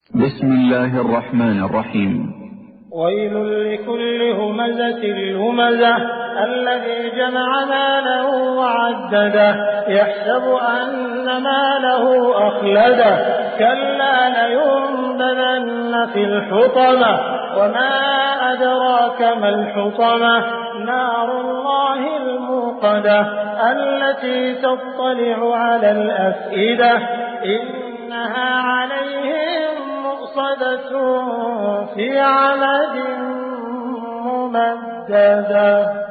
بسم الله الرحمن الرحيم. ويل لكل همزة لمزة الذي جمع ماله وعدده يحسب أن ماله أخلده كلا لينبذن في الحطمة وما أدراك ما الحطمة نار الله الموقدة التي تطلع على الأفئدة إنها عليهم مؤصدة في عمد ممددة.